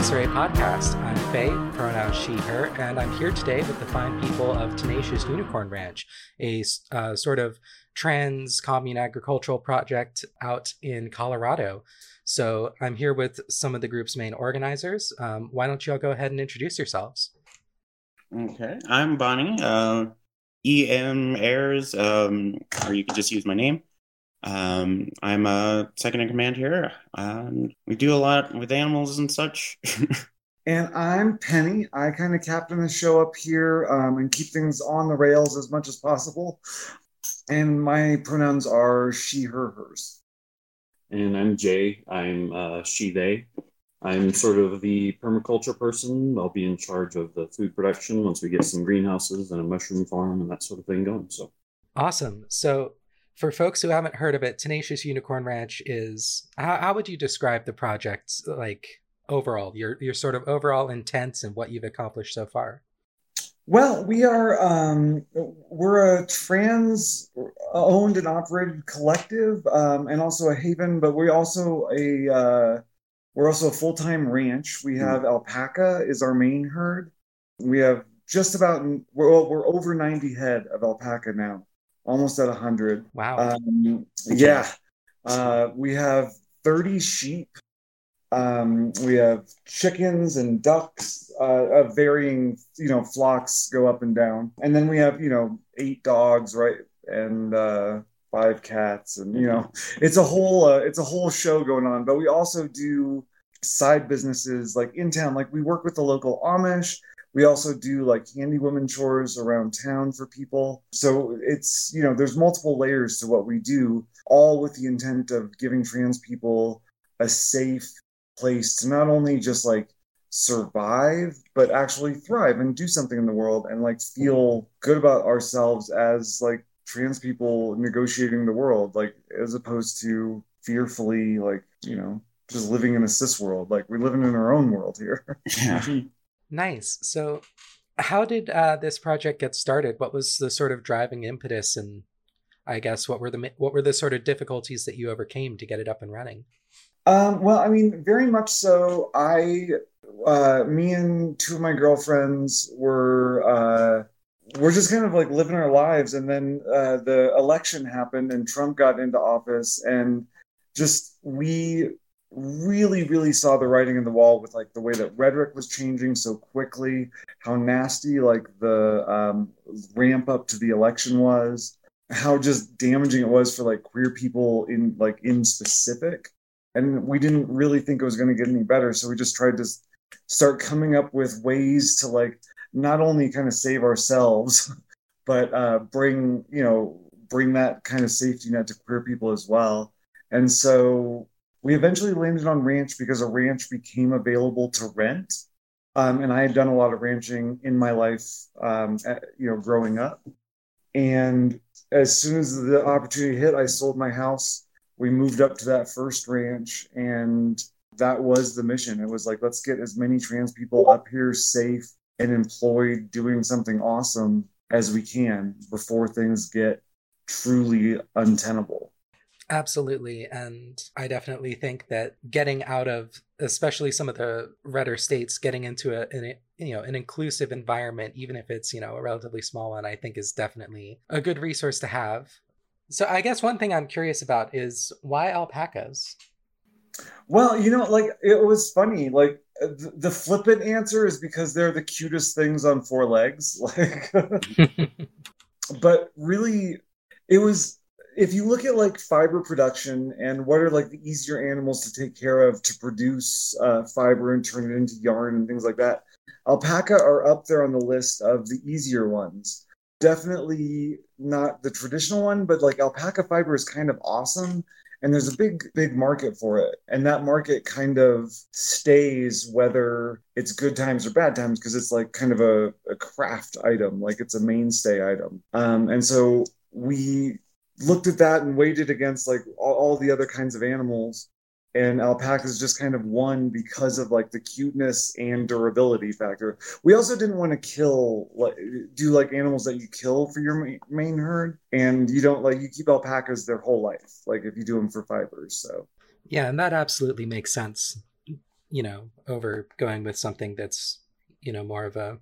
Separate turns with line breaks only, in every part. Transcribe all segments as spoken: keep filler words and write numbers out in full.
S R A Podcast. I'm Faye, pronouns she, her, and I'm here today with the fine people of Tenacious Unicorn Ranch, a uh, sort of trans commune agricultural project out in Colorado. So I'm here with some of the group's main organizers. Um, why don't you all go ahead and introduce yourselves?
Okay, I'm Bonnie, uh, E M Ayers, um, or you can just use my name. Um, I'm a second in command here. Um, we do a lot with animals and such.
And I'm Penny. I kind of captain the show up here um, and keep things on the rails as much as possible. And my pronouns are she, her, hers.
And I'm Jay. I'm uh, she, they. I'm sort of the permaculture person. I'll be in charge of the food production once we get some greenhouses and a mushroom farm and that sort of thing going. So
awesome. So for folks who haven't heard of it, Tenacious Unicorn Ranch is, how, how would you describe the project, like overall, your your sort of overall intent and what you've accomplished so far?
Well, we are, um, we're a trans owned and operated collective um, and also a haven, but we also a, uh, we're also a full-time ranch. We have alpaca is our main herd. We have just about, we're, we're over ninety head of alpaca now. Almost at one hundred.
Wow.
Um, yeah. Uh, we have thirty sheep. Um, we have chickens and ducks, uh, of varying, you know, flocks go up and down. And then we have, you know, eight dogs, right? And uh, five cats. And, you know, it's a whole, uh, it's a whole show going on. But we also do side businesses like in town. Like we work with the local Amish. We also do like handy woman chores around town for people. So it's, you know, there's multiple layers to what we do, all with the intent of giving trans people a safe place to not only just like survive, but actually thrive and do something in the world and like feel good about ourselves as like trans people negotiating the world, like as opposed to fearfully like, you know, just living in a cis world. Like we're living in our own world here.
Yeah.
Nice. So how did uh, this project get started? What was the sort of driving impetus, and I guess what were the what were the sort of difficulties that you overcame to get it up and running?
Um, well, I mean, very much so. I, uh, me and two of my girlfriends were, uh, we're just kind of like living our lives. And then uh, the election happened and Trump got into office, and just we really, really saw the writing on the wall with like the way that rhetoric was changing so quickly, how nasty like the um, ramp up to the election was, how just damaging it was for like queer people in like in specific. And we didn't really think it was going to get any better. So we just tried to start coming up with ways to like not only kind of save ourselves, but uh, bring, you know, bring that kind of safety net to queer people as well. And so we eventually landed on ranch because a ranch became available to rent. Um, and I had done a lot of ranching in my life, um, at, you know, growing up. And as soon as the opportunity hit, I sold my house. We moved up to that first ranch, and that was the mission. It was like, let's get as many trans people up here safe and employed doing something awesome as we can before things get truly untenable.
Absolutely. And I definitely think that getting out of, especially some of the redder states, getting into a, an, you know, an inclusive environment, even if it's, you know, a relatively small one, I think is definitely a good resource to have. So I guess one thing I'm curious about is why alpacas?
Well, you know, like it was funny, like the, the flippant answer is because they're the cutest things on four legs. Like, but really it was, if you look at like fiber production and what are like the easier animals to take care of to produce uh, fiber and turn it into yarn and things like that, alpaca are up there on the list of the easier ones. Definitely not the traditional one, but like alpaca fiber is kind of awesome. And there's a big, big market for it. And that market kind of stays whether it's good times or bad times, because it's like kind of a, a craft item, like it's a mainstay item. Um, and so we looked at that and weighed it against like all, all the other kinds of animals, and alpacas just kind of won because of like the cuteness and durability factor. We also didn't want to kill like do like animals that you kill for your ma- main herd, and you don't like you keep alpacas their whole life, like if you do them for fibers. So
yeah, and that absolutely makes sense. you know, over going with something that's, you know, more of a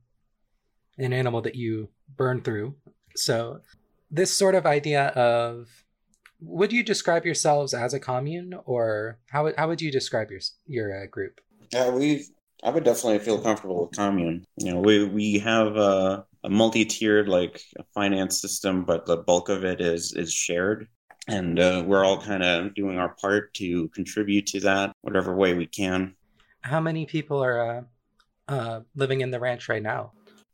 an animal that you burn through. So this sort of idea of, would you describe yourselves as a commune, or how would how would you describe your your uh, group?
Yeah, we. I would definitely feel comfortable with commune. You know, we we have a, a multi-tiered like finance system, but the bulk of it is is shared, and uh, we're all kind of doing our part to contribute to that, whatever way we can.
How many people are uh, uh, living in the ranch right now?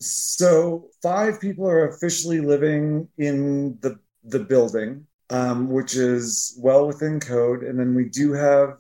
So five people are officially living in the the building, um, which is well within code, and then we do have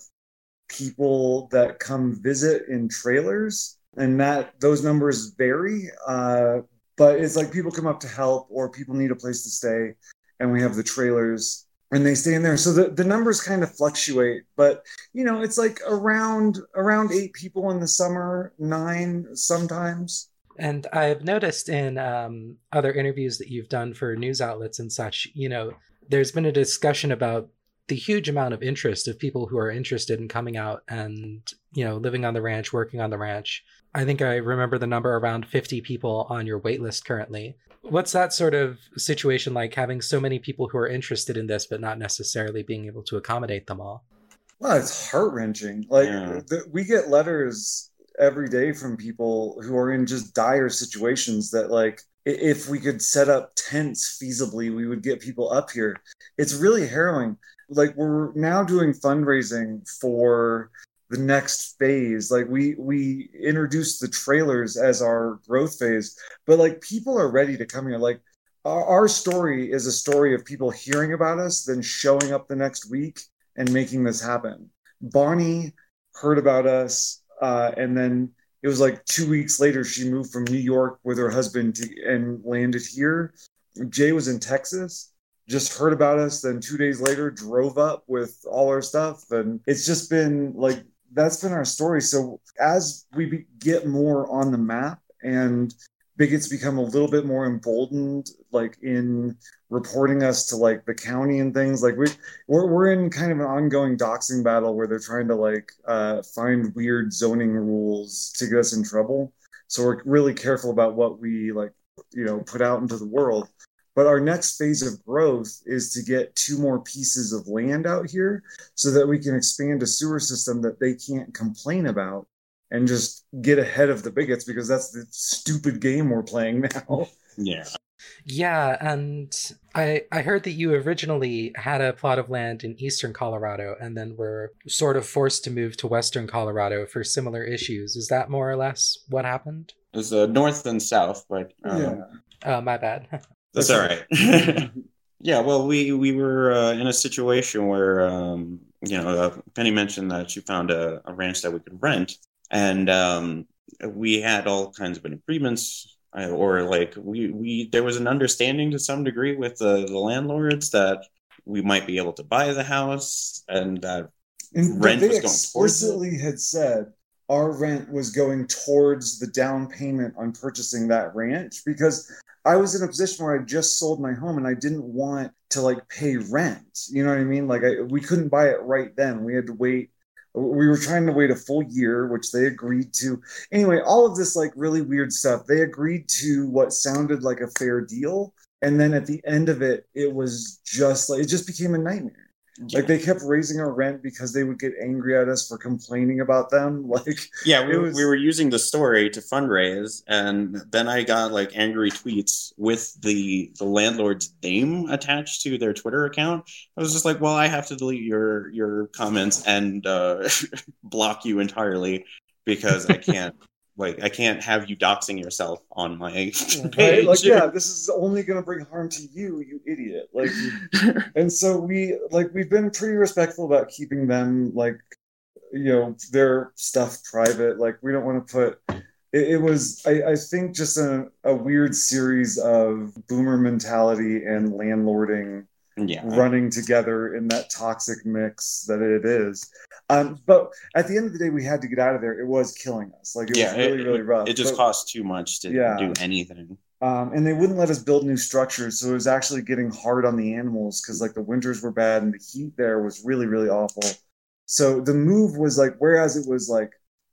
people that come visit in trailers, and that those numbers vary, uh, but it's like people come up to help or people need a place to stay, and we have the trailers and they stay in there. So the, the numbers kind of fluctuate, but you know, it's like around around eight people in the summer, nine sometimes.
And I've noticed in um, other interviews that you've done for news outlets and such, you know, there's been a discussion about the huge amount of interest of people who are interested in coming out and, you know, living on the ranch, working on the ranch. I think I remember the number around fifty people on your wait list currently. What's that sort of situation like, having so many people who are interested in this, but not necessarily being able to accommodate them all?
Well, it's heart-wrenching. Like,
Yeah.
the, we get letters every day from people who are in just dire situations that, like, i- if we could set up tents feasibly, we would get people up here. It's really harrowing. Like, we're now doing fundraising for the next phase. Like, we we introduced the trailers as our growth phase, but like, people are ready to come here. Like, our, our story is a story of people hearing about us, then showing up the next week and making this happen. Bonnie heard about us, uh, and then it was like two weeks later, she moved from New York with her husband to, and landed here. Jay was in Texas, just heard about us, then two days later drove up with all our stuff. And it's just been like, that's been our story. So as we be, get more on the map and bigots become a little bit more emboldened, like in reporting us to like the county and things, like we we're, we're in kind of an ongoing doxing battle where they're trying to like uh, find weird zoning rules to get us in trouble. So we're really careful about what we like, you know, put out into the world. But our next phase of growth is to get two more pieces of land out here so that we can expand a sewer system that they can't complain about and just get ahead of the bigots, because that's the stupid game we're playing now.
Yeah.
Yeah, and I I heard that you originally had a plot of land in eastern Colorado and then were sort of forced to move to western Colorado for similar issues. Is that more or less what happened?
It's uh, north and south, but um,
Yeah.
Oh, my bad.
that's all right. Yeah, well, we we were uh, in a situation where um, you know uh, Penny mentioned that she found a, a ranch that we could rent, and um, we had all kinds of agreements, uh, or like we we there was an understanding to some degree with the, the landlords that we might be able to buy the house, and that
And
rent
they
was going towards it.
explicitly had said our rent was going towards the down payment on purchasing that ranch, because I was in a position where I just sold my home and I didn't want to like pay rent. You know what I mean? Like I, we couldn't buy it right then. We had to wait. We were trying to wait a full year, which they agreed to. Anyway, all of this like really weird stuff. They agreed to what sounded like a fair deal. And then at the end of it, it was just like, it just became a nightmare.
Yeah.
Like they kept raising our rent because they would get angry at us for complaining about them. Like,
Yeah, we,
it was-
we were using the story to fundraise, and then I got like angry tweets with the the landlord's name attached to their Twitter account. I was just like, well, I have to delete your your comments and uh, block you entirely because I can't like I can't have you doxing yourself on my
right?
page.
Like, yeah, this is only going to bring harm to you, you idiot. Like, and so we like we've been pretty respectful about keeping them like, you know, their stuff private. Like we don't want to put it, it was I, I think just a, a weird series of boomer mentality and landlording
Yeah.
running together in that toxic mix that it is. Um, but at the end of the day, we had to get out of there. It was killing us. Like it
Yeah,
was really,
it-
really rough.
It just
But-
costs too much to
Yeah.
do anything.
Um, and they wouldn't let us build new structures, so it was actually getting hard on the animals because like the winters were bad and the heat there was really, really awful. So the move was like, whereas it was like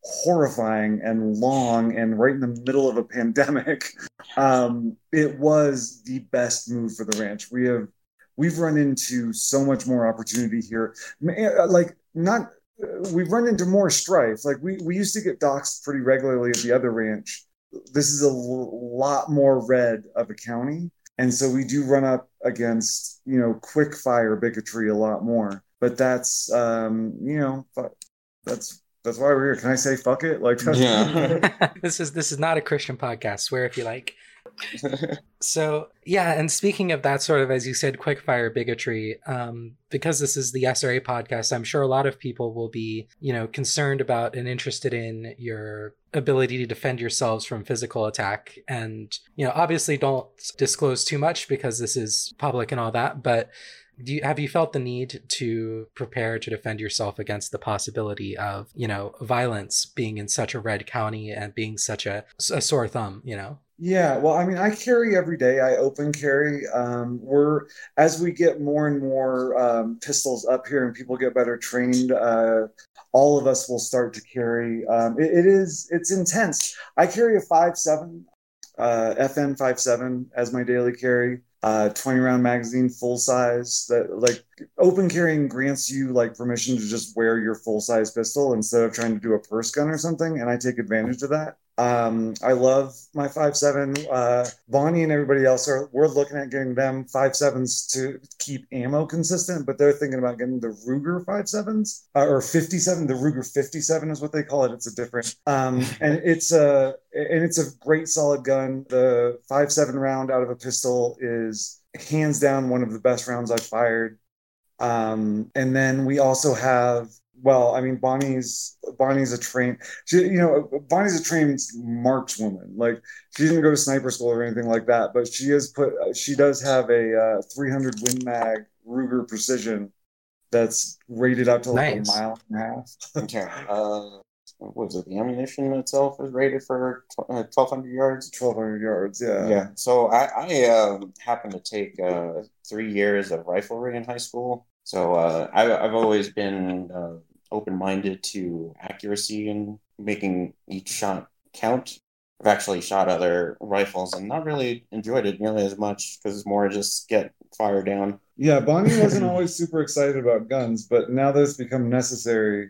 horrifying and long and right in the middle of a pandemic, um, it was the best move for the ranch. We have we've run into so much more opportunity here. Like not we've run into more strife. Like we we used to get doxxed pretty regularly at the other ranch. This is a l- lot more red of a county, and so we do run up against, you know, quick fire bigotry a lot more. But that's um, you know, that's that's why we're here. Can I say fuck it? Like,
Yeah.
this is this is not a Christian podcast. Swear if you like. So yeah, and speaking of that sort of, as you said, quickfire bigotry, um, because this is the S R A podcast, I'm sure a lot of people will be, you know, concerned about and interested in your ability to defend yourselves from physical attack. And, you know, obviously don't disclose too much because this is public and all that, but do you, have you felt the need to prepare to defend yourself against the possibility of, you know, violence being in such a red county and being such a, a sore thumb, you know?
Yeah, well, I mean, I carry every day. I open carry. Um, we're as we get more and more um, pistols up here, and people get better trained. Uh, all of us will start to carry. Um, it, it is it's intense. I carry a five seven, uh, F N five seven as my daily carry. Uh, twenty round magazine, full size. That like open carrying grants you like permission to just wear your full size pistol instead of trying to do a purse gun or something, and I take advantage of that. Um, I love my five seven. Uh, Bonnie and everybody else are, we're looking at getting them five sevens to keep ammo consistent, but they're thinking about getting the Ruger five sevens, uh, or fifty-seven. The Ruger fifty-seven is what they call it. It's a different, um, and it's a, and it's a great solid gun. The five seven round out of a pistol is hands down one of the best rounds I've fired. Um, and then we also have, well, I mean, Bonnie's Bonnie's a trained, she, you know, Bonnie's a trained markswoman. Like she didn't go to sniper school or anything like that, but she has put, she does have a uh, three hundred Win Mag Ruger Precision that's rated up to like
Nice.
a mile and a half.
Okay. Uh, what was it? The ammunition itself is rated for uh, twelve hundred yards.
twelve hundred yards, yeah.
Yeah. So I, I um, happened to take uh, three years of riflery in high school. So uh, I, I've always been uh, open-minded to accuracy and making each shot count. I've actually shot other rifles and not really enjoyed it nearly as much because it's more just get fire down.
Yeah, Bonnie wasn't always super excited about guns, but now that it's become necessary,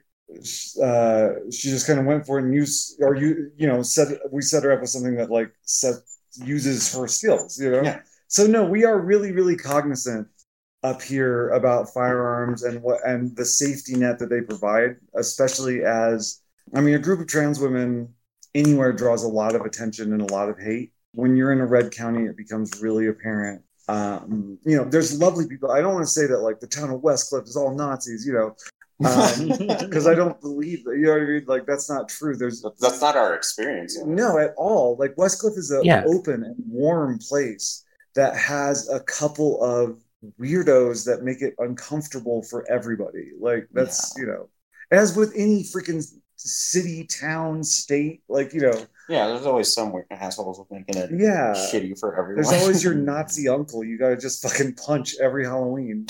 uh, she just kind of went for it and used, or you, you know, set we set her up with something that like set uses her skills, you know.
Yeah.
So no, we are really, really cognizant up here about firearms and what and the safety net that they provide, especially as, I mean, a group of trans women anywhere draws a lot of attention and a lot of hate. When you're in a red county, it becomes really apparent. Um, you know, there's lovely people. I don't want to say that like the town of Westcliff is all Nazis, you know, because um, I don't believe that. You know what I mean? Like that's not true. There's
that's not our experience.
No, at all. Like Westcliff is an
Yeah.
open and warm place that has a couple of weirdos that make it uncomfortable for everybody. Like that's, yeah. you know, as with any freaking city, town, state, like, you know.
Yeah, there's always some weird assholes making it
yeah.
shitty for everyone.
There's always your Nazi uncle you gotta just fucking punch every Halloween.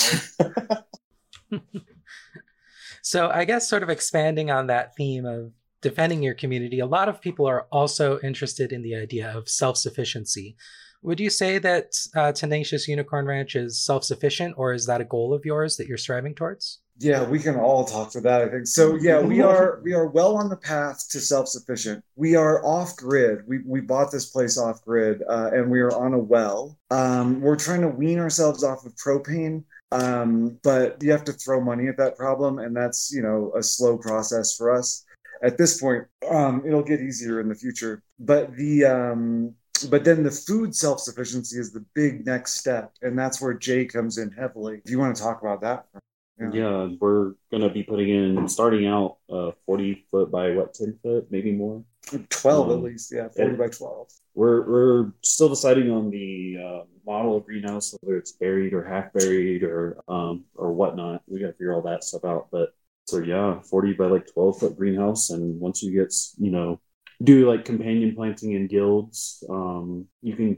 So I guess sort of expanding on that theme of defending your community, a lot of people are also interested in the idea of self-sufficiency. Would you say that uh, Tenacious Unicorn Ranch is self-sufficient, or is that a goal of yours that you're striving towards?
Yeah, we can all talk to that, I think. So yeah, we are we are well on the path to self-sufficient. We are off-grid. We we bought this place off-grid, uh, and we are on a well. Um, we're trying to wean ourselves off of propane, um, but you have to throw money at that problem, and that's, you know, a slow process for us. At this point, um, it'll get easier in the future. But the um, But then the food self-sufficiency is the big next step, and that's where Jay comes in heavily. Do you want to talk about that?
Yeah, yeah we're going to be putting in, starting out uh, forty foot by what, ten foot, maybe more?
twelve um, at least, yeah, forty
yeah.
by twelve.
We're we're still deciding on the uh, model of greenhouse, whether it's buried or half buried or um, or whatnot. We got to figure all that stuff out. But so yeah, forty by like twelve foot greenhouse, and once you get, you know, do like companion planting in guilds, um, you can get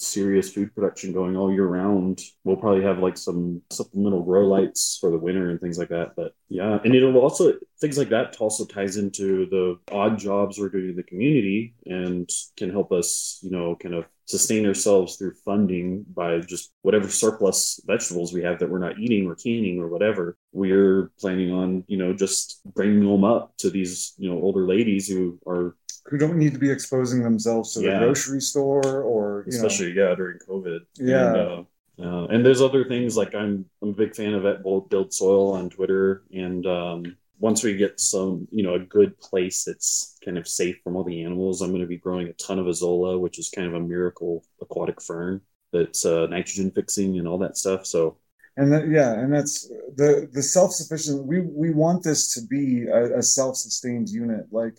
serious food production going all year round. We'll probably have like some supplemental grow lights for the winter and things like that. But yeah, and it'll also, things like that also ties into the odd jobs we're doing in the community and can help us, you know, kind of sustain ourselves through funding by just whatever surplus vegetables we have that we're not eating or canning or whatever. We're planning on, you know, just bringing them up to these, you know, older ladies who are
who don't need to be exposing themselves to
Yeah.
the grocery store or, you know.
especially yeah during COVID.
Yeah.
And, uh, uh, and there's other things like I'm I'm a big fan of at Build Soil on Twitter, and um, once we get some, you know, a good place that's kind of safe from all the animals, I'm going to be growing a ton of Azolla, which is kind of a miracle aquatic fern that's uh, nitrogen fixing and all that stuff. So
And that, yeah, and that's the the self-sufficient. We we want this to be a, a self-sustained unit, like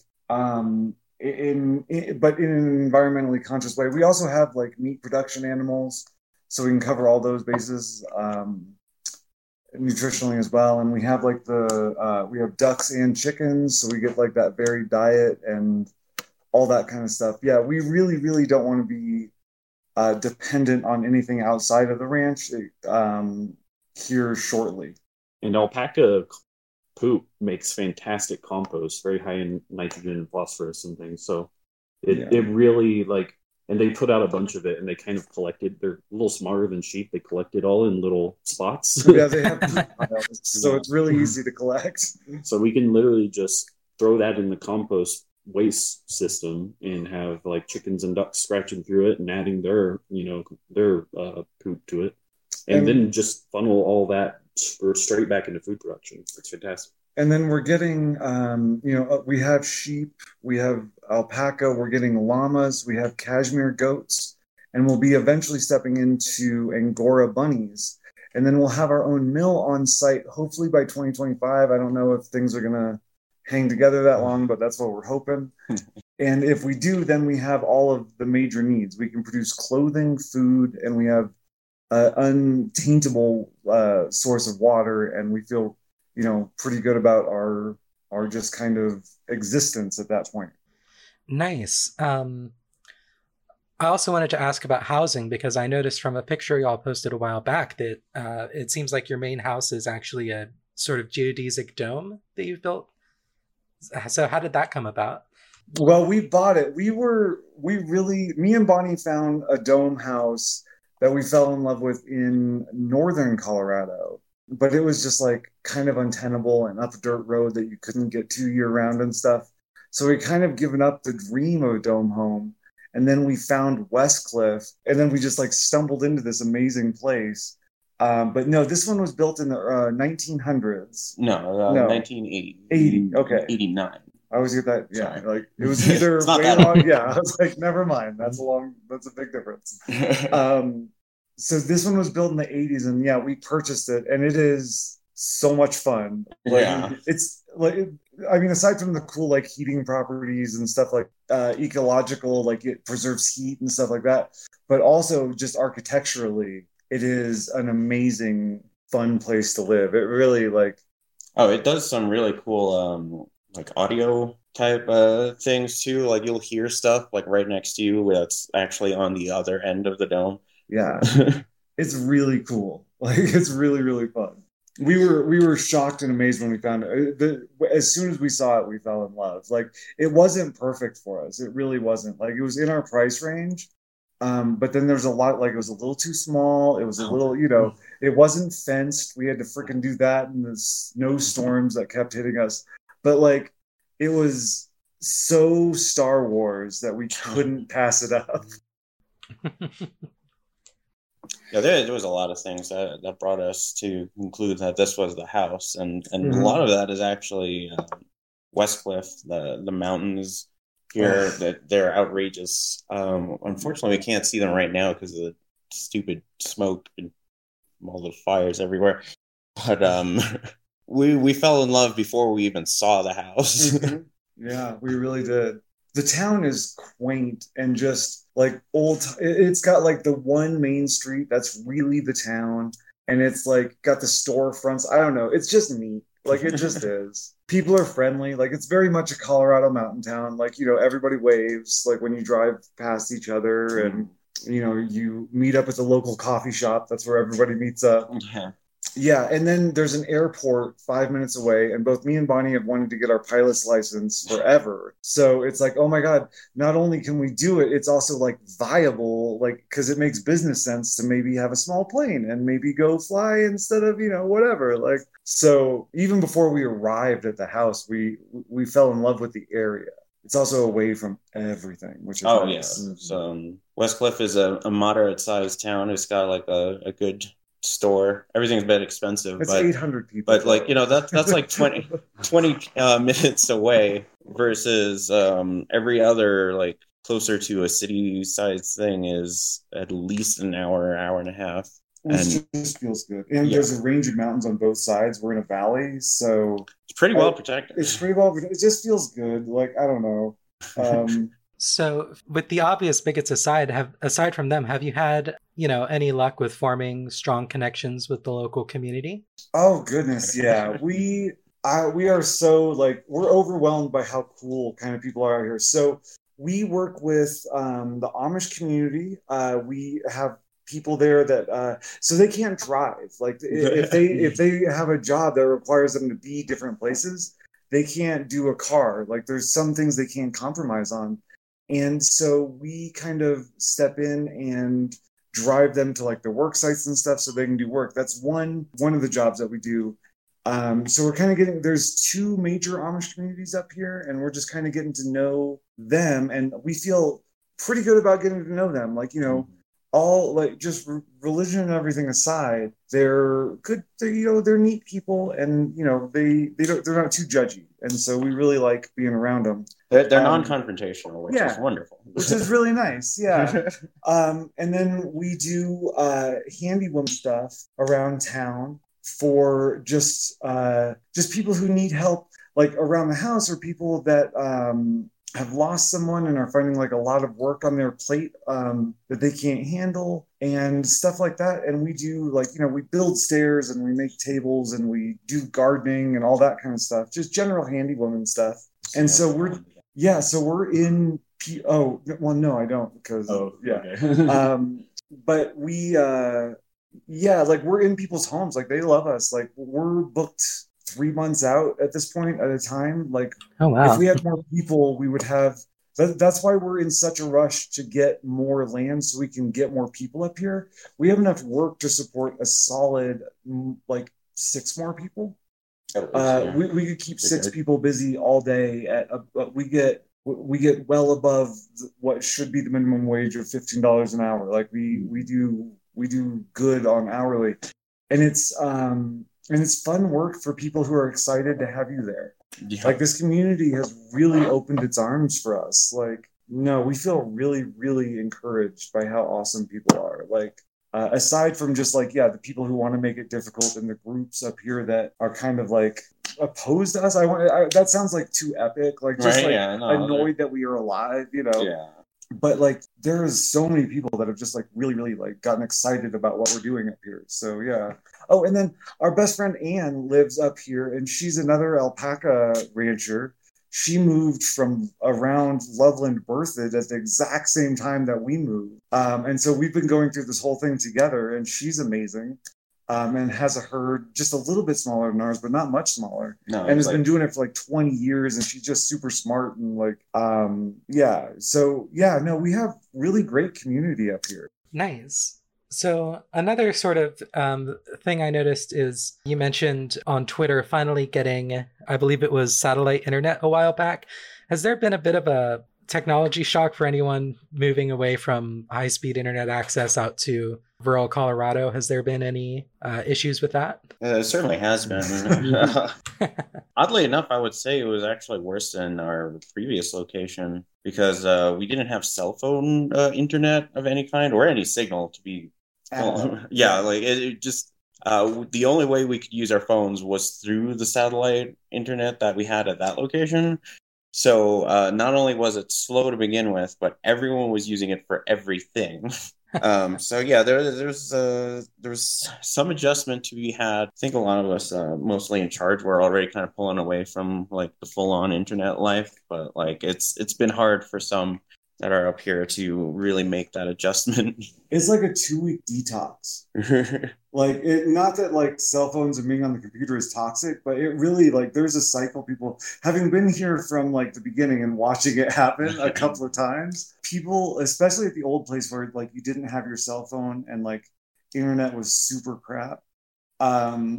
um in, in but in an environmentally conscious way. We also have like meat production animals, so we can cover all those bases um, nutritionally as well. And we have like the uh, we have ducks and chickens, so we get like that varied diet and all that kind of stuff. Yeah, we really really don't want to be uh, dependent on anything outside of the ranch. Um, here shortly.
And alpaca poop makes fantastic compost, very high in nitrogen and phosphorus and things. So it,
Yeah.
it really like, and they put out a bunch of it and they kind of collected, they're a little smarter than sheep. They collect it all in little spots.
Yeah, they have piles, so it's really easy to collect.
So we can literally just throw that in the compost waste system and have like chickens and ducks scratching through it and adding their, you know, their uh, poop to it. And,
And-
then just funnel all that straight back into food production. It's fantastic.
And then we're getting, um, you know, we have sheep, we have alpaca, we're getting llamas, we have cashmere goats, and we'll be eventually stepping into Angora bunnies. And then we'll have our own mill on site, hopefully by twenty twenty-five. I don't know if things are going to hang together that long, but that's what we're hoping. And if we do, then we have all of the major needs. We can produce clothing, food, and we have an untaintable uh, source of water, and we feel, you know, pretty good about our our just kind of existence at that point.
Nice. Um, I also wanted to ask about housing, because I noticed from a picture y'all posted a while back that uh, it seems like your main house is actually a sort of geodesic dome that you've built. So how did that come about?
Well, we bought it. We were, we really, me and Bonnie found a dome house that we fell in love with in northern Colorado. But it was just like kind of untenable and up a dirt road that you couldn't get to year round and stuff. So we kind of given up the dream of a dome home. And then we found Westcliff, and then we just like stumbled into this amazing place. Um, but no, this one was built in the uh, nineteen hundreds.
No, uh,
No.
nineteen eighty.
eighty, okay.
eighty-nine.
I always get that. Yeah,
Sorry.
like it was either
It's not
way
that
long.
long.
Yeah, I was like, never mind. That's a long. That's a big difference. Um, so this one was built in the eighties, and yeah, we purchased it, and it is so much fun. Like,
Yeah.
it's like, I mean, aside from the cool like heating properties and stuff, like uh, ecological, like it preserves heat and stuff like that, but also just architecturally, it is an amazing, fun place to live. It really like.
Oh, it does some really cool um like audio type uh things too. Like you'll hear stuff like right next to you that's actually on the other end of the dome.
Yeah, it's really cool. Like it's really really fun. We were we were shocked and amazed when we found it. The, as soon as we saw it, we fell in love. Like it wasn't perfect for us. It really wasn't. Like it was in our price range, um, but then there's a lot. Like it was a little too small. It was a little, you know, it wasn't fenced. We had to freaking do that in the snowstorms that kept hitting us. But like it was so Star Wars that we couldn't pass it up.
Yeah, there, there was a lot of things that, that brought us to conclude that this was the house, and and
Mhm.
a lot of that is actually um, Westcliff, the the mountains here.
Oh.
That they're outrageous. Um, unfortunately, we can't see them right now because of the stupid smoke and all the fires everywhere. But um, we we fell in love before we even saw the house.
Mhm. Yeah, we really did. The town is quaint and just like old. t- it- It's got like the one main street that's really the town, and it's like got the storefronts. I don't know. It's just neat. Like it just is. People are friendly. Like it's very much a Colorado mountain town. Like, you know, everybody waves like when you drive past each other, and you know, you meet up at the local coffee shop. That's where everybody meets up.
Yeah.
Yeah, and then there's an airport five minutes away, and both me and Bonnie have wanted to get our pilot's license forever. So it's like, oh my God, not only can we do it, it's also like viable, like, because it makes business sense to maybe have a small plane and maybe go fly instead of, you know, whatever. Like, so even before we arrived at the house, we we fell in love with the area. It's also away from everything, which is
Oh,
nice.
yeah. So um, Westcliff is a, a moderate-sized town. It's got like a, a good store. Everything's a bit expensive,
It's
but
eight hundred people.
but like, you know, that's that's like twenty, twenty uh, minutes away versus um, every other like closer to a city-sized thing is at least an hour, hour and a half.
Which
And
just feels good. And
yeah.
there's a range of mountains on both sides. We're in a valley, so
It's pretty well
I-
protected.
it's pretty well. It just feels good. Like, I don't know. Um,
So, with the obvious bigots aside, have aside from them, have you had, you know, any luck with forming strong connections with the local community?
oh goodness, yeah. We I, we are so like we're overwhelmed by how cool kind of people are out here. So we work with um, the Amish community. Uh, we have people there that uh, so they can't drive. Like if they if they have a job that requires them to be different places, they can't do a car. Like there's some things they can't compromise on. And so we kind of step in and drive them to like the work sites and stuff so they can do work. That's one one of the jobs that we do. Um, so we're kind of getting, there's two major Amish communities up here, and we're just kind of getting to know them. And we feel pretty good about getting to know them. Like, you know, all like just re- religion and everything aside, they're good. They're, you know, they're neat people, and you know, they they don't they're not too judgy, and so we really like being around them.
They're, they're
Um,
non-confrontational, which
yeah.
is wonderful.
Which is really nice, yeah. Um, and then we do uh, handy woman stuff around town for just uh, just people who need help, like around the house, or people that um, have lost someone and are finding like a lot of work on their plate um, that they can't handle and stuff like that. And we do like, you know, we build stairs and we make tables and we do gardening and all that kind of stuff, just general handy woman stuff. And so we're yeah, so we're in P- oh well no I don't because
Oh,
yeah
okay.
um but we uh yeah like we're in people's homes, like they love us, like we're booked three months out at this point at a time. Like
Oh, wow.
if we had more people we would have that, that's why we're in such a rush to get more land so we can get more people up here. We have enough work to support a solid mm, like six more people. Uh, we, we could keep six
Okay.
people busy all day. At a, but we get we get well above what should be the minimum wage of fifteen dollars an hour. Like we we do we do good on hourly, and it's um and it's fun work for people who are excited to have you there.
Yeah.
Like this community has really opened its arms for us. Like no, we feel really really encouraged by how awesome people are. Like. Uh, aside from just like, yeah, the people who want to make it difficult and the groups up here that are kind of like opposed to us. I want I, that sounds like too epic, like just
Right,
like
yeah, no,
annoyed that we are alive, you know.
Yeah.
But like, there's so many people that have just like really, really like gotten excited about what we're doing up here. So yeah. Oh, and then our best friend Anne lives up here, and she's another alpaca rancher. She moved from around Loveland Berthoud at the exact same time that we moved. Um, and so we've been going through this whole thing together, and she's amazing um, and has a herd just a little bit smaller than ours, but not much smaller.
No,
And has
it's
been
like-
doing it for like twenty years, and she's just super smart and like, um, yeah. So yeah, no, we have really great community up here.
Nice. So another sort of um, thing I noticed is you mentioned on Twitter finally getting, I believe it was satellite internet a while back. Has there been a bit of a technology shock for anyone moving away from high-speed internet access out to rural Colorado? Has there been any uh, issues with that?
Uh, it certainly has been. Oddly enough, I would say it was actually worse than our previous location because uh, we didn't have cell phone uh, internet of any kind or any signal to be. Well, yeah, like it, it just uh, the only way we could use our phones was through the satellite internet that we had at that location. So uh, not only was it slow to begin with, but everyone was using it for everything. um, so yeah, there there's uh, there's some adjustment to be had. I think a lot of us, uh, mostly in charge, were already kind of pulling away from like the full on internet life, but like it's it's been hard for some. that are up here to really make that adjustment.
It's like a two week detox. Like it, not that like cell phones and being on the computer is toxic, but it really like there's a cycle. People having been here from like the beginning and watching it happen a couple of times, people, especially at the old place where like you didn't have your cell phone and like internet was super crap. Um,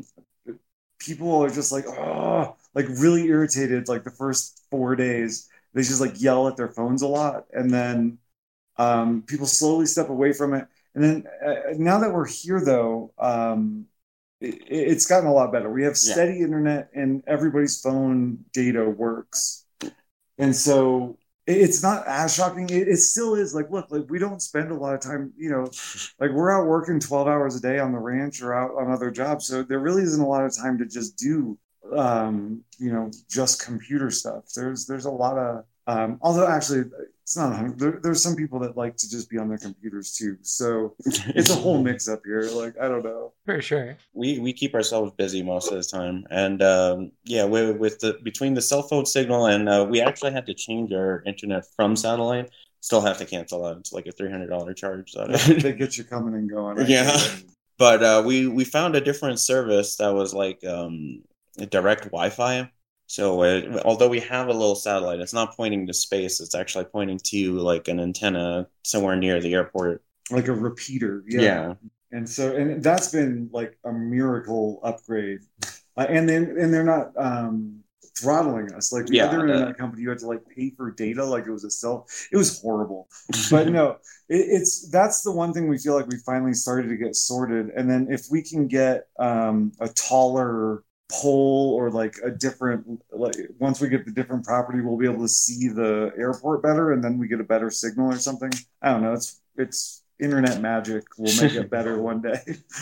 people are just like, oh, like really irritated. Like the first four days, they just like yell at their phones a lot, and then um, people slowly step away from it. And then uh, now that we're here, though, um, it, it's gotten a lot better. We have steady yeah. internet, and everybody's phone data works, and so it, it's not as shocking. It, it still is. Like, look, like we don't spend a lot of time. You know, like we're out working twelve hours a day on the ranch or out on other jobs, so there really isn't a lot of time to just do, um, you know, just computer stuff. There's there's a lot of Um, although actually, it's not. There, there's some people that like to just be on their computers too. So it's a whole mix up here. Like I don't know.
For sure.
We we keep ourselves busy most of the time, and um, yeah, we, with the between the cell phone signal and uh, we actually had to change our internet from satellite. Still have to cancel that. It's like a three hundred dollar charge. That
they get you coming and going. Right?
Yeah, but uh, we we found a different service that was like um, direct Wi-Fi. So uh, although we have a little satellite, it's not pointing to space. It's actually pointing to like an antenna somewhere near the airport.
Like a repeater. Yeah.
yeah.
And so, and that's been like a miracle upgrade. Uh, and then, and they're not um, throttling us. Like the
yeah,
other internet company, you had to like pay for data like it was a cell. It was horrible. But no, it, it's, that's the one thing we feel like we finally started to get sorted. And then if we can get um, a taller pole or like a different, like once we get the different property, we'll be able to see the airport better, and then we get a better signal or something. I don't know. It's it's internet magic. We'll make it better one day.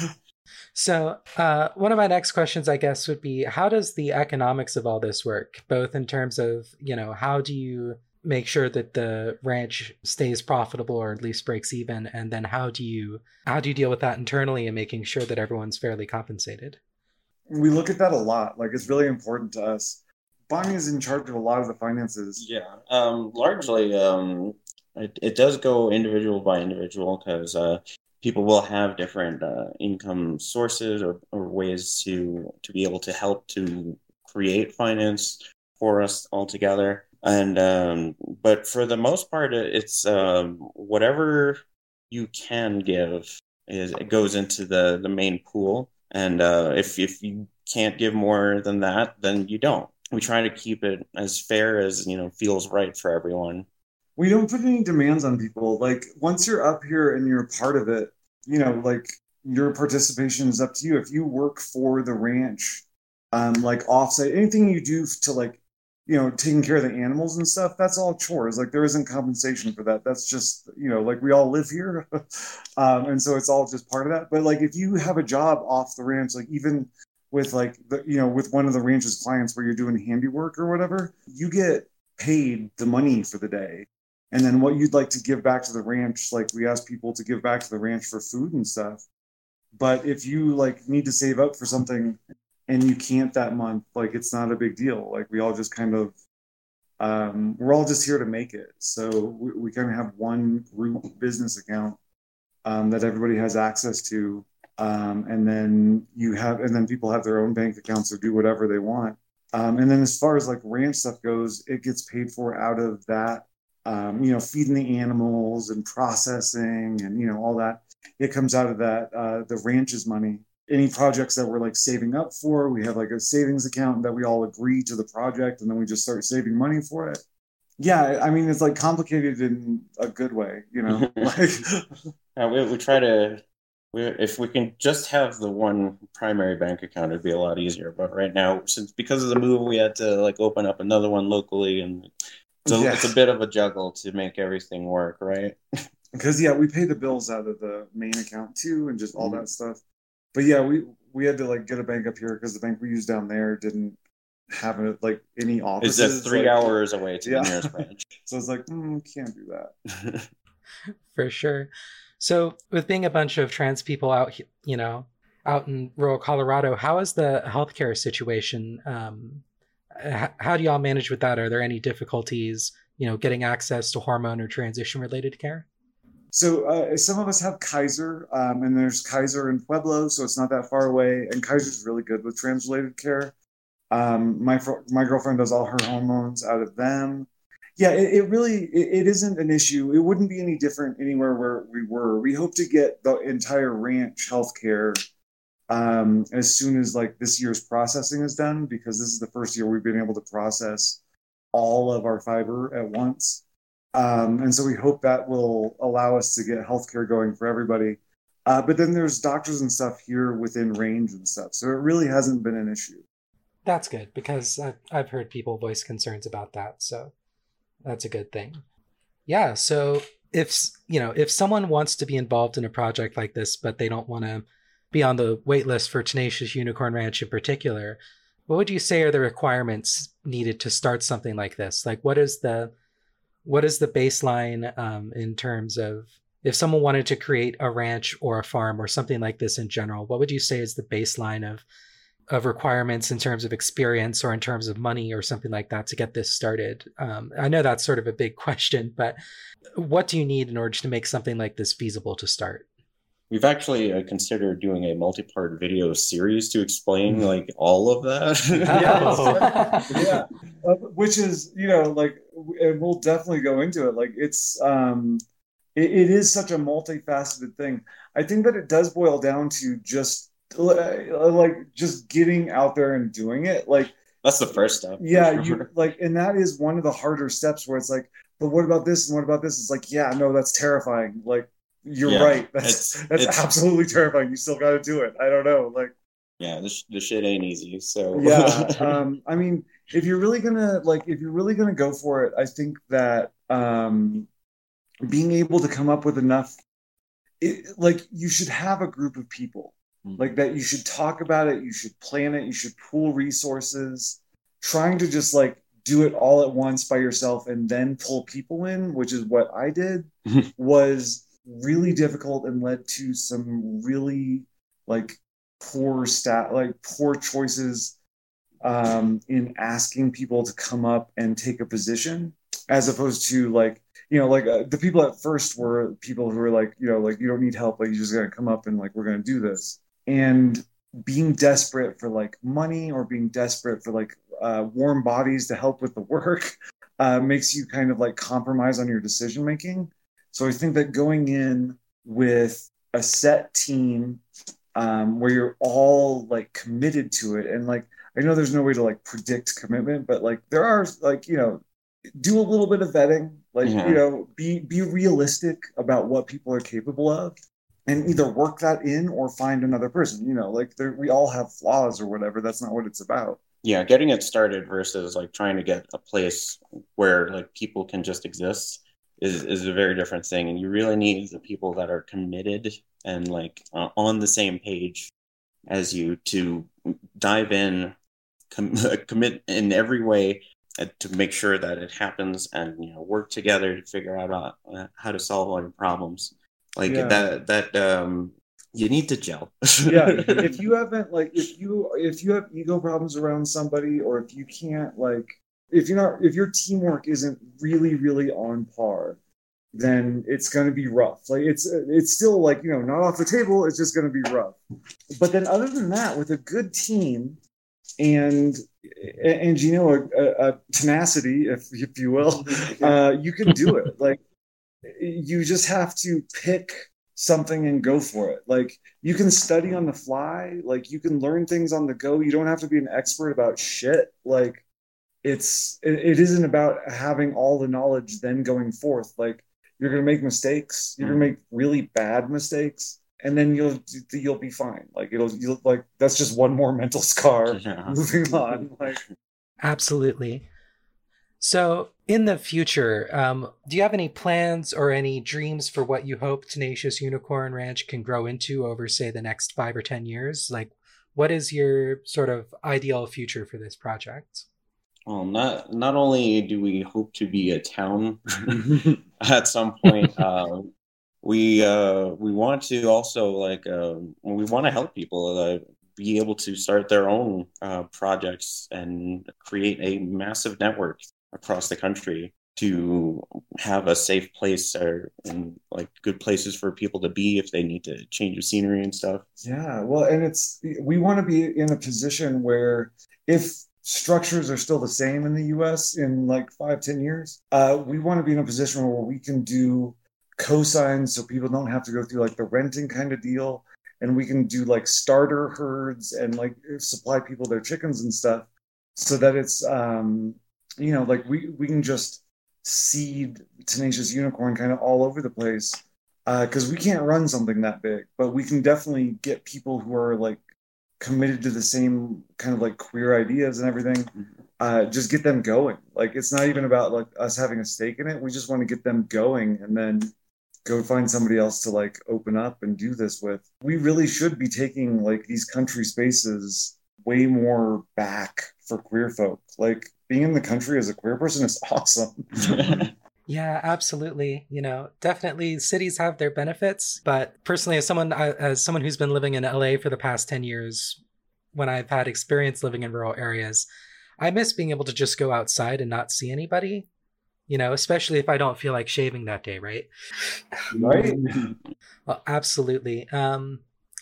So uh, one of my next questions, I guess, would be, how does the economics of all this work? Both in terms of, you know, how do you make sure that the ranch stays profitable or at least breaks even, and then how do you how do you deal with that internally and making sure that everyone's fairly compensated?
We look at that a lot. Like it's really important to us. Bonnie is in charge of a lot of the finances.
Yeah, um, largely um, it, it does go individual by individual because uh, people will have different uh, income sources or, or ways to to be able to help to create finance for us all together. And um, but for the most part, it's um, whatever you can give is it goes into the, the main pool. And uh, if if you can't give more than that, then you don't. We try to keep it as fair as, you know, feels right for everyone.
We don't put any demands on people. Like once you're up here and you're a part of it, you know, like your participation is up to you. If you work for the ranch, um, like offsite, anything you do to like, you know, taking care of the animals and stuff, that's all chores. Like there isn't compensation for that. That's just, you know, like we all live here. um, and so it's all just part of that. But like if you have a job off the ranch, like even with like, the, you know, with one of the ranch's clients where you're doing handiwork or whatever, you get paid the money for the day. And then what you'd like to give back to the ranch, like we ask people to give back to the ranch for food and stuff. But if you like need to save up for something and you can't that month, like it's not a big deal. Like we all just kind of, um, we're all just here to make it. So we, we kind of have one group business account um, that everybody has access to. Um, and then you have, and then people have their own bank accounts or do whatever they want. Um, and then as far as like ranch stuff goes, it gets paid for out of that, um, you know, feeding the animals and processing and, you know, all that. It comes out of that, uh, the ranch's money. Any projects that we're like saving up for, we have like a savings account that we all agree to the project and then we just start saving money for it. Yeah, I mean, it's like complicated in a good way, you know? like,
yeah, we, we try to, we, if we can just have the one primary bank account, it'd be a lot easier. But right now, since because of the move, we had to like open up another one locally, and it's a, yeah. it's a bit of a juggle to make everything work, right?
Because, yeah, we pay the bills out of the main account too and just all mm-hmm. that stuff. But yeah, we, we had to like get a bank up here because the bank we used down there didn't have a, like any offices.
It's three
like,
hours away to
yeah.
the nearest branch.
So it's like, mm, can't do that.
For sure. So with being a bunch of trans people out, you know, out in rural Colorado, how is the healthcare situation? Um, how do y'all manage with that? Are there any difficulties, you know, getting access to hormone or transition related care?
So uh, some of us have Kaiser, um, and there's Kaiser in Pueblo, so it's not that far away. And Kaiser's really good with trans-related care. Um, my fr- my girlfriend does all her hormones out of them. Yeah, it, it really it, it isn't an issue. It wouldn't be any different anywhere where we were. We hope to get the entire ranch healthcare um, as soon as like this year's processing is done, because this is the first year we've been able to process all of our fiber at once. Um, and so we hope that will allow us to get healthcare going for everybody. Uh, but then there's doctors and stuff here within range and stuff. So it really hasn't been an issue.
That's good, because I've, I've heard people voice concerns about that. So that's a good thing. Yeah. So if, you know, if someone wants to be involved in a project like this, but they don't want to be on the wait list for Tenacious Unicorn Ranch in particular, what would you say are the requirements needed to start something like this? Like, what is the What is the baseline um, in terms of if someone wanted to create a ranch or a farm or something like this in general? What would you say is the baseline of of requirements in terms of experience or in terms of money or something like that to get this started? Um, I know that's sort of a big question, but what do you need in order to make something like this feasible to start?
We've actually uh, considered doing a multi-part video series to explain like all of that.
Yeah, yeah. Uh, which is, you know, like, and we'll definitely go into it. Like, it's, um, it, it is such a multifaceted thing. I think that it does boil down to just uh, like just getting out there and doing it. Like,
that's the first step.
Yeah, you like, and that is one of the harder steps where it's like, but what about this and what about this? It's like, yeah, no, that's terrifying. Like, you're yeah, right. That's it's, that's it's, absolutely terrifying. You still got to do it. I don't know. Like,
yeah, the, sh- the shit ain't easy. So
yeah, um, I mean, if you're really gonna like, if you're really gonna go for it, I think that um, being able to come up with enough, it, like, you should have a group of people mm-hmm. like that. You should talk about it. You should plan it. You should pool resources. Trying to just like do it all at once by yourself and then pull people in, which is what I did, was really difficult and led to some really like poor stat like poor choices um in asking people to come up and take a position, as opposed to like, you know, like uh, the people at first were people who were like, you know, like, you don't need help, like, you just gotta come up and like, we're gonna do this. And being desperate for like money or being desperate for like uh warm bodies to help with the work uh makes you kind of like compromise on your decision making. So I think that going in with a set team um, where you're all like committed to it, and like, I know there's no way to like predict commitment, but like there are like, you know, do a little bit of vetting, like, yeah. you know, be be realistic about what people are capable of, and either work that in or find another person. You know, like there, we all have flaws or whatever. That's not what it's about.
Yeah, getting it started versus like trying to get a place where like people can just exist. Is, is a very different thing, and you really need the people that are committed and like uh, on the same page as you to dive in, com- commit in every way uh, to make sure that it happens, and, you know, work together to figure out uh, how to solve all your problems. Like yeah. that, that um, you need to gel.
Yeah, if you haven't like if you if you have ego problems around somebody, or if you can't like. If you're not, if your teamwork isn't really, really on par, then it's going to be rough. Like it's, it's still like, you know, not off the table. It's just going to be rough. But then, other than that, with a good team and and you know, a, a tenacity, if if you will, uh, you can do it. Like, you just have to pick something and go for it. Like, you can study on the fly. Like, you can learn things on the go. You don't have to be an expert about shit. Like. It's it, it isn't about having all the knowledge then going forth. Like, you're gonna make mistakes. You're mm. gonna make really bad mistakes, and then you'll you'll be fine. Like, it'll you'll like that's just one more mental scar. Yeah. Moving on. Like,
absolutely. So, in the future, um, do you have any plans or any dreams for what you hope Tenacious Unicorn Ranch can grow into over, say, the next five or ten years? Like, what is your sort of ideal future for this project?
Well, not not only do we hope to be a town at some point, uh, we uh, we want to also like uh, we want to help people uh, be able to start their own uh, projects and create a massive network across the country. to have a safe place or and like good places for people to be if they need to change the scenery and stuff.
Yeah, well, and it's we want to be in a position where if structures are still the same in the U S in like five, ten years, uh, we want to be in a position where we can do cosigns so people don't have to go through like the renting kind of deal, and we can do like starter herds and like supply people their chickens and stuff, so that it's um, you know like we we can just seed Tenacious Unicorn kind of all over the place, because uh, we can't run something that big, but we can definitely get people who are like committed to the same kind of like queer ideas and everything, uh, just get them going. Like it's not even about like us having a stake in it. We just want to get them going and then go find somebody else to like open up and do this with. We really should be taking like these country spaces way more back for queer folk. Like being in the country as a queer person is awesome.
Yeah, absolutely. You know, definitely cities have their benefits, but personally, as someone as someone who's been living in L A for the past ten years, when I've had experience living in rural areas, I miss being able to just go outside and not see anybody, you know, especially if I don't feel like shaving that day, right?
Right.
Well, absolutely. Um,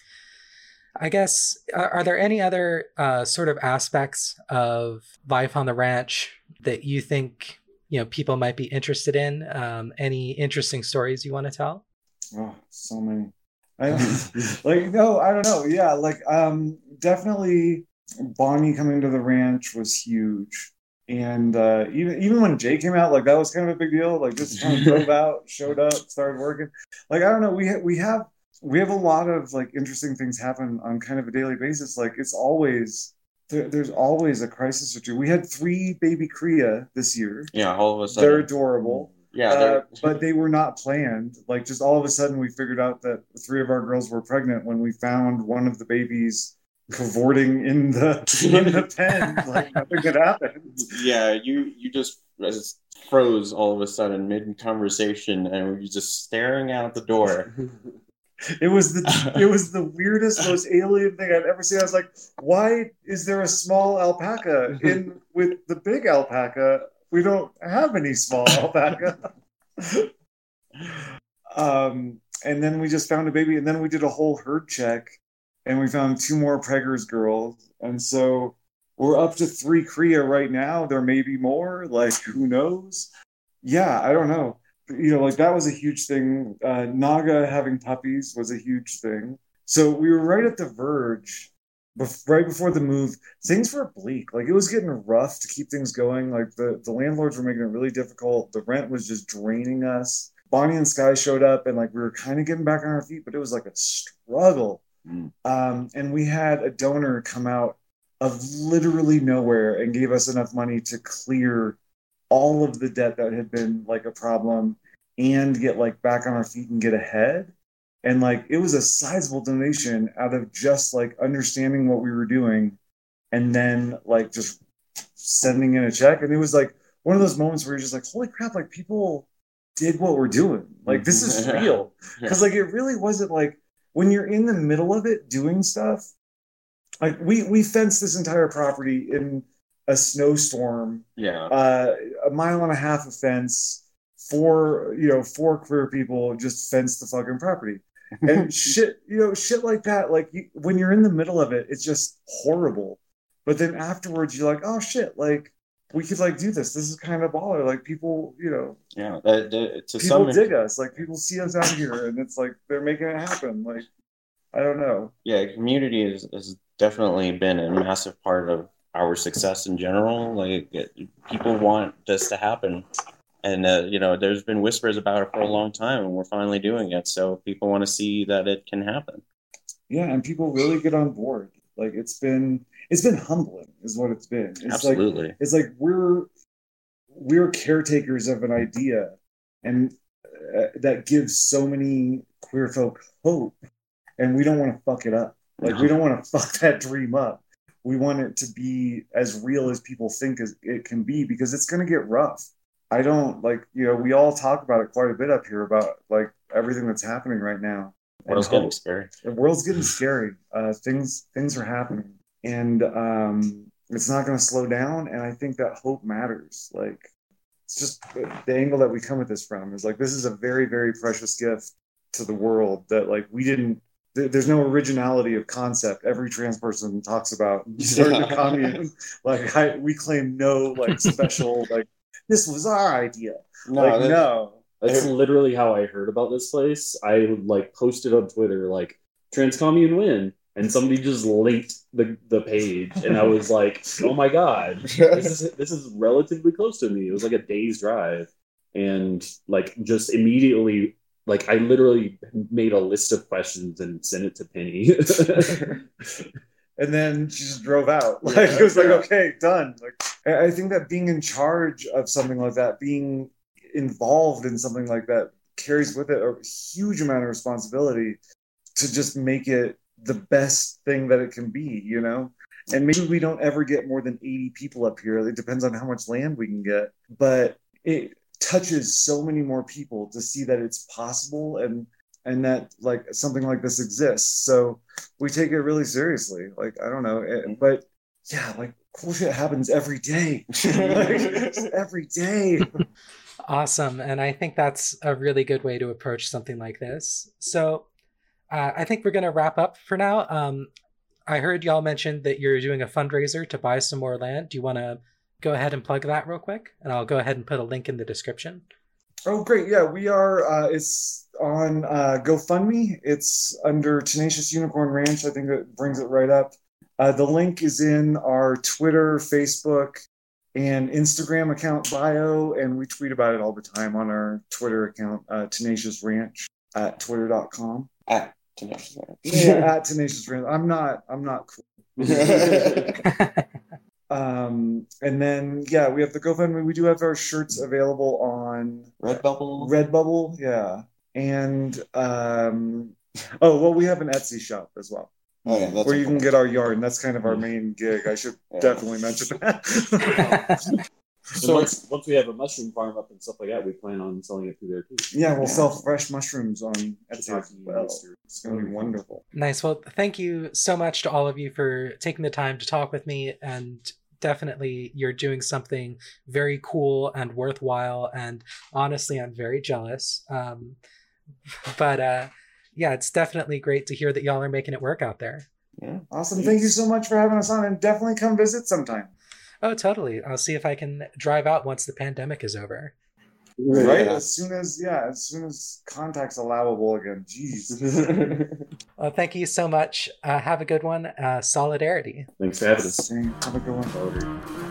I guess, are, are there any other uh, sort of aspects of life on the ranch that you think, you know, people might be interested in? Um, any interesting stories you want to tell?
Oh, so many. I, like, no, I don't know. Yeah, like, um, definitely Bonnie coming to the ranch was huge. And uh, even even when Jay came out, like, that was kind of a big deal. Like, just kind of drove out, showed up, started working. Like, I don't know. We, ha- we have we have a lot of, like, interesting things happen on kind of a daily basis. Like, it's always... There, there's always a crisis or two. We had three baby Kriya this year.
Yeah, all of a sudden.
They're adorable.
Yeah,
uh, but they were not planned. Like, just all of a sudden, we figured out that three of our girls were pregnant when we found one of the babies cavorting in the in the pen. Like, nothing had happened.
Yeah, you you just, just froze all of a sudden mid conversation, and we were just staring out the door.
It was the it was the weirdest, most alien thing I've ever seen. I was like, why is there a small alpaca in with the big alpaca? We don't have any small alpaca. um, and then we just found a baby, and then we did a whole herd check, and we found two more Preggers girls, and so we're up to three Kriya right now. There may be more. Like, who knows? Yeah, I don't know. You know, like, that was a huge thing. Uh, Naga having puppies was a huge thing. So we were right at the verge, bef- right before the move. Things were bleak. Like, it was getting rough to keep things going. Like, the, the landlords were making it really difficult. The rent was just draining us. Bonnie and Sky showed up, and, like, we were kind of getting back on our feet, but it was like a struggle. Mm. Um, and we had a donor come out of literally nowhere and gave us enough money to clear all of the debt that had been like a problem and get like back on our feet and get ahead. And like, it was a sizable donation out of just like understanding what we were doing and then like just sending in a check. And it was like one of those moments where you're just like, holy crap, like people did what we're doing. Like, this is real. Because like, it really wasn't like when you're in the middle of it doing stuff, like we, we fenced this entire property in a snowstorm,
yeah,
uh, a mile and a half of fence, four, you know, four queer people just fenced the fucking property. And shit, you know, shit like that. Like, you, when you're in the middle of it, it's just horrible. But then afterwards, you're like, oh shit, like, we could like do this. This is kind of baller. Like, people, you know,
yeah, that, that, to
people
some
dig us. Like, people see us out here, and it's like they're making it happen. Like, I don't know.
Yeah, community is, has definitely been a massive part of our success in general. Like, it, people want this to happen, and uh, you know, there's been whispers about it for a long time, and we're finally doing it. So people want to see that it can happen.
Yeah, and people really get on board. Like, it's been it's been humbling, is what it's been. It's
Absolutely,
like, it's like we're we're caretakers of an idea, and uh, that gives so many queer folk hope, and we don't want to fuck it up. Like, no. We don't want to fuck that dream up. We want it to be as real as people think as it can be, because it's going to get rough. I don't like, you know, we all talk about it quite a bit up here about like everything that's happening right now.
The world's getting scary.
The world's getting scary. Uh, things, things are happening, and um, it's not going to slow down. And I think that hope matters. Like, it's just the angle that we come at this from is like, this is a very, very precious gift to the world that like we didn't, th- there's no originality of concept. Every trans person talks about starting a commune. Like I, we claim no like special, like this was our idea.
No,
like
that-
no.
That's literally how I heard about this place. I like posted on Twitter like trans commune win, and somebody just linked the, the page, and I was like, oh my god, this is this is relatively close to me. It was like a day's drive, and like just immediately, like I literally made a list of questions and sent it to Penny.
And then she just drove out. Like it was like, okay, done. Like I I think that being in charge of something like that, being involved in something like that, carries with it a huge amount of responsibility to just make it the best thing that it can be, you know? And maybe we don't ever get more than eighty people up here. It depends on how much land we can get. But it touches so many more people to see that it's possible and and that like something like this exists. So we take it really seriously. Like, I don't know. It, but yeah, like cool shit happens every day. Like, every day.
Awesome. And I think that's a really good way to approach something like this. So uh, I think we're going to wrap up for now. Um, I heard y'all mentioned that you're doing a fundraiser to buy some more land. Do you want to go ahead and plug that real quick? And I'll go ahead and put a link in the description.
Oh, great. Yeah, we are. Uh, it's on uh, GoFundMe. It's under Tenacious Unicorn Ranch. I think it brings it right up. Uh, the link is in our Twitter, Facebook, and Instagram account bio, and we tweet about it all the time on our Twitter account, uh, Tenacious Ranch at twitter dot com.
At Tenacious Ranch.
Yeah, at Tenacious Ranch. I'm not. I'm not cool. Um, and then, yeah, we have the GoFundMe. We do have our shirts available on
Redbubble.
Redbubble, yeah. And, um, oh, well, we have an Etsy shop as well.
Oh, yeah, that's
where you can
important.
get our yard, and that's kind of our main gig. I should
Yeah.
definitely mention that.
So
So
once, once we have a mushroom farm up and stuff like that, we plan on selling it through there too.
Yeah, we'll
Yeah.
sell fresh mushrooms on Etsy as
Shiitake,
well.
oyster.
It's going to be wonderful.
Nice. Well, thank you so much to all of you for taking the time to talk with me. And definitely you're doing something very cool and worthwhile. And honestly, I'm very jealous. Um, but uh, yeah, it's definitely great to hear that y'all are making it work out there.
yeah.
Awesome. Thank you so much for having us on, and definitely come visit sometime.
Oh, totally. I'll see if I can drive out once the pandemic is over.
Right?
Yeah.
As soon as, yeah, as soon as contact's allowable again. Jeez.
Well, thank you so much. Uh, have a good one. Uh, solidarity.
Thanks for having us.
Same. Have a good one.
Solidarity.